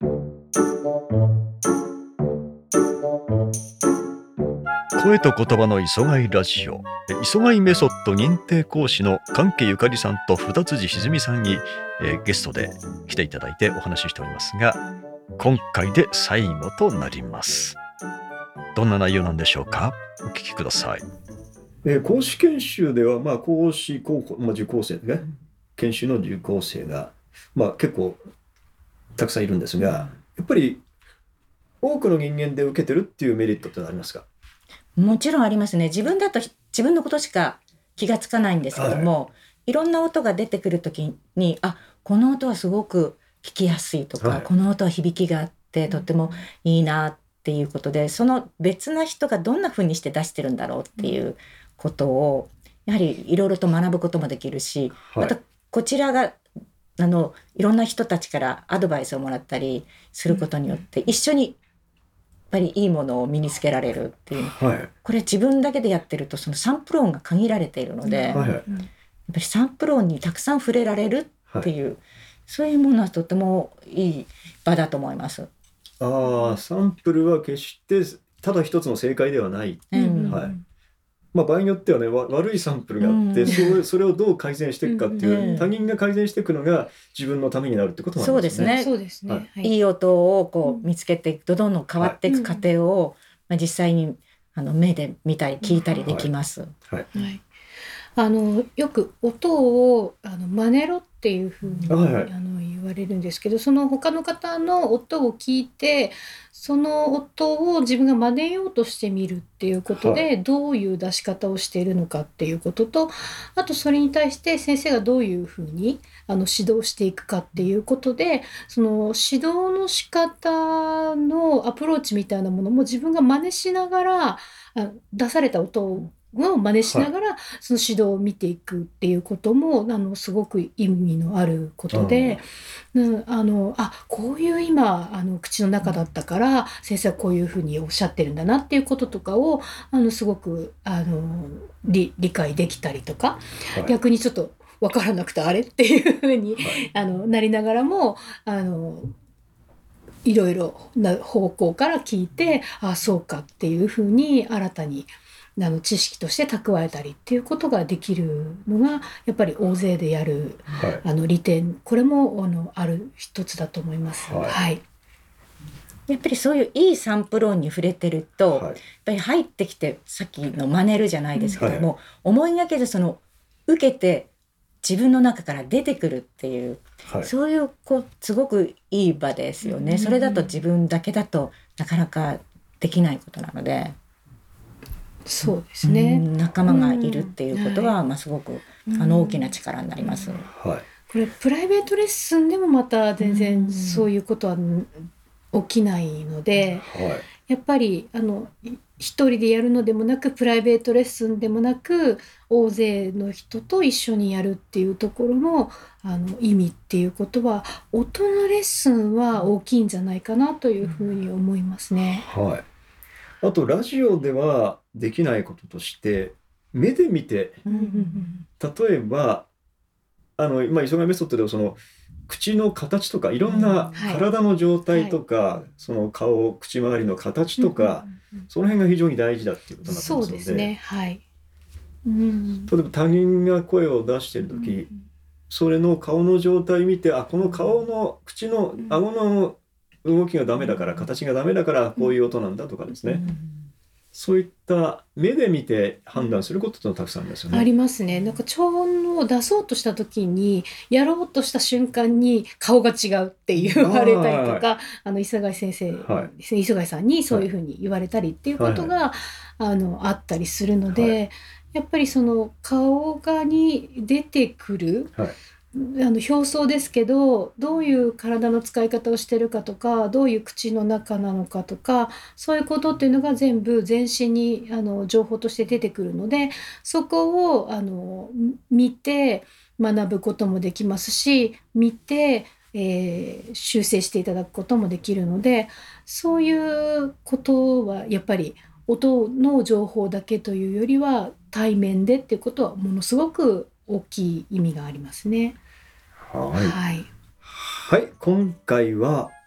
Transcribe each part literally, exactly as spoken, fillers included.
声と言葉の磯貝ラジオ、磯貝メソッド認定講師の関家ゆかりさんと札辻ひずみさんに、えーゲストで来ていただいてお話ししておりますが、今回で最後となります。どんな内容なんでしょうか。お聞きください。 えー講師研修では、まあ、講師高校、まあ、受講生ね、研修の受講生が、まあ、結構たくさんいるんですが、やっぱり多くの人間で受けてるっていうメリットってありますか？ もちろんありますね。自分だとひ自分のことしか気がつかないんですけども、い、ろんな音が出てくるときに、あ、この音はすごく聞きやすいとか、 はいこの音は響きがあってとってもいいなっていうことで、その別な人がどんな風にして出してるんだろうっていうことをやはりいろいろと学ぶこともできるし、 はいまたこちらがあのいろんな人たちからアドバイスをもらったりすることによって一緒にやっぱりいいものを身につけられるっていう、 はいこれ自分だけでやってるとそのサンプル音が限られているので、 はいやっぱりサンプル音にたくさん触れられるっていう、そういうものはとてもいい場だと思います。 ああ、サンプルは決してただ一つの正解ではない、 うんはいまあ、場合によってはねわ悪いサンプルがあって、 うんそれそれをどう改善していくかっていう、 うん他人が改善していくのが自分のためになるってこともありますね。 そうですねそうですね。 はいはいいい音をこう見つけていくとどんどん変わっていく過程を、まあ、実際にあの目で見たり聞いたりできます。 はいはい、あのよく音をあの真似ろっていうふうに、 はいはいあの言われるんですけど、その他の方の音を聞いてその音を自分が真似ようとしてみるっていうことで、 はどういう出し方をしているのかっていうことと、あとそれに対して先生がどういうふうにあの指導していくかっていうことで、その指導の仕方のアプローチみたいなものも自分が真似しながらあ出された音をを真似しながらその指導を見ていくっていうこともあのすごく意味のあることで、うん、あのあこういう今あの口の中だったから先生はこういうふうにおっしゃってるんだなっていうこととかをあのすごくあの 理, 理解できたりとか、 はい逆にちょっと分からなくてあれっていうふうに、 はいあのなりながらもあのいろいろな方向から聞いて、あそうかっていうふうに新たにあの知識として蓄えたりっていうことができるのがやっぱり大勢でやるはいあの利点、これもあのある一つだと思います。 はいはいやっぱりそういういいサンプル音に触れてると、 はいやっぱり入ってきてさっきの真似るじゃないですけども、 はい思いがけずその受けて自分の中から出てくるっていう、 はいそういうこうすごくいい場ですよね、 うんそれだと自分だけだとなかなかできないことなので、 そうですね。 うん仲間がいるっていうことは、 うんまあ、すごくうんあの大きな力になります。 はいこれプライベートレッスンでもまた全うん然そういうことは起きないので、 はいやっぱりあのい一人でやるのでもなくプライベートレッスンでもなく大勢の人と一緒にやるっていうところの、あの意味っていうことは音のレッスンは大きいんじゃないかなというふうに思いますね。 はいあとラジオではできないこととして目で見て、 うん例えばあの、まあ、磯貝メソッドではその口の形とかいろんなはい体の状態とか、その顔口周りの形とか、 うんうんうんその辺が非常に大事だっていうことになってますので、 そうですね。はい。うん例えば他人が声を出している時、それの顔の状態見て、あこの顔の口の顎の動きがダメだから形がダメだからこういう音なんだとかですね、そういった目で見て判断することってのはたくさんありますよね。 ありますね。なんか超音を出そうとした時にやろうとした瞬間に顔が違うって言われたりとか、あの磯貝先生はいですね、磯貝さんにそういうふうに言われたりっていうことが、あのあったりするので、 はいやっぱりその顔がに出てくる、 はいあの表層ですけどどういう体の使い方をしてるかとかどういう口の中なのかとかそういうことっていうのが全部全身にあの情報として出てくるので、そこをあの見て学ぶこともできますし、見て、えー修正していただくこともできるので、そういうことはやっぱり音の情報だけというよりは対面でっていうことはものすごく大きい意味がありますね。 はいはい。 はい、今回は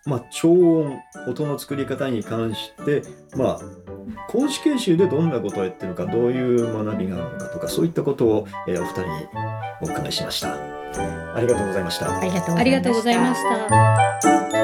まあ、超音音の作り方に関して、まあ、講師研修でどんなことをやってるのか、どういう学びがあるのかとか、そういったことを、えーお二人にお伺いしました。ありがとうございました。 ありがとうございました。 ありがとうございました。